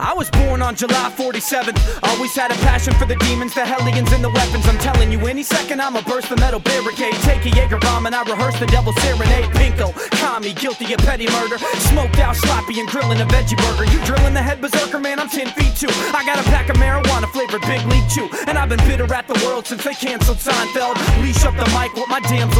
I was born on July 47th. Always had a passion for the demons, the hellions, and the weapons. I'm telling you, any second I'ma burst the metal barricade. Take a Jaeger bomb and I rehearse the devil's serenade. Pinko, Kami, guilty of petty murder. Smoked out, sloppy, and grilling a veggie burger. You drilling the head berserker, man, I'm 10 feet too. I got a pack of marijuana flavored Big League Chew. And I've been bitter at the world since they canceled Seinfeld. Leash up the mic with my damsel